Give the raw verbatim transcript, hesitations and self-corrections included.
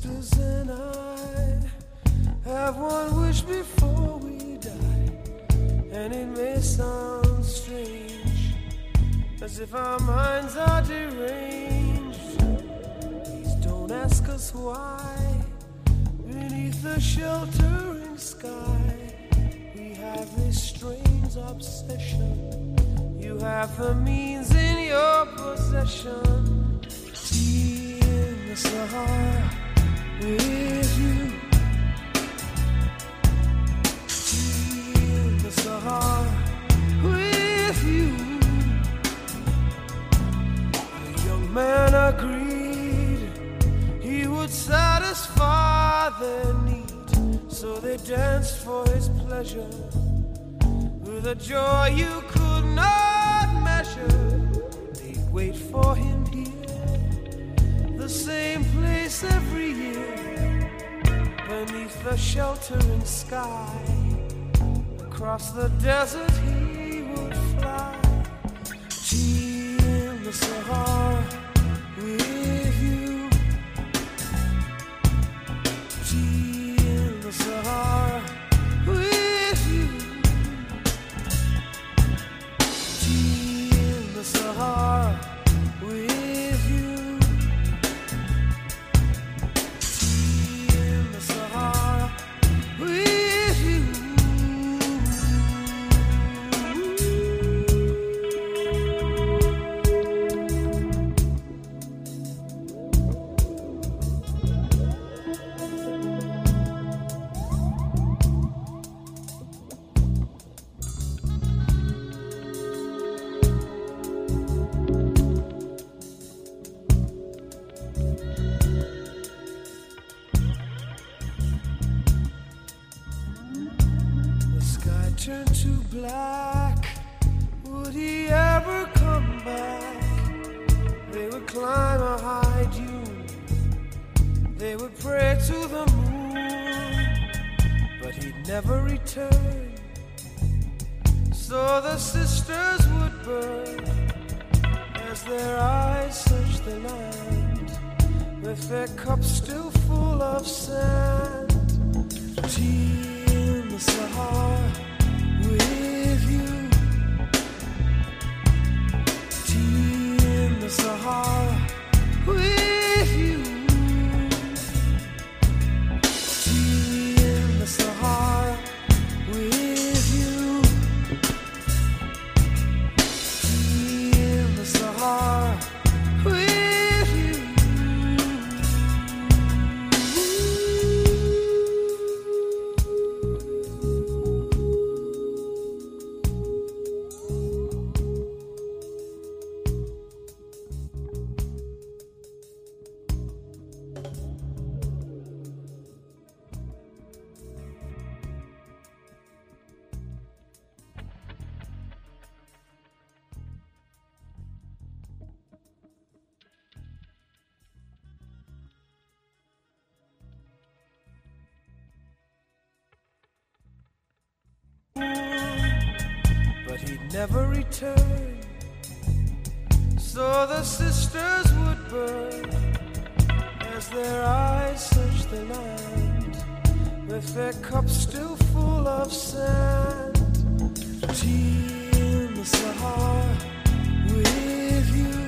sisters and I have one wish before we die, and it may sound strange, as if our minds are deranged. Please don't ask us why. Beneath the sheltering sky, we have this strange obsession. You have the means in your possession. Tea in the Sahara with you. Tea in the Sahara with you. The young man agreed he would satisfy their need, so they danced for his pleasure with a joy you could not measure. They'd wait for him here, the same place every year, beneath the sheltering sky. Across the desert he would fly. Tea in the Sahara with you. Tea in the Sahara with you. Tea in the Sahara with you. Tea in the Sahara with you. Turned to black. Would he ever come back? They would climb a high dune, they would pray to the moon, but he'd never return. So the sisters would burn as their eyes searched the land, with their cups still full of sand. Tea in the Sahara with you. Tea in the Sahara with you. Tea in the Sahara with you. Tea in the Sahara with you. But he'd never return. So the sisters would burn as their eyes searched the land, with their cups still full of sand. Tea in the Sahara with you.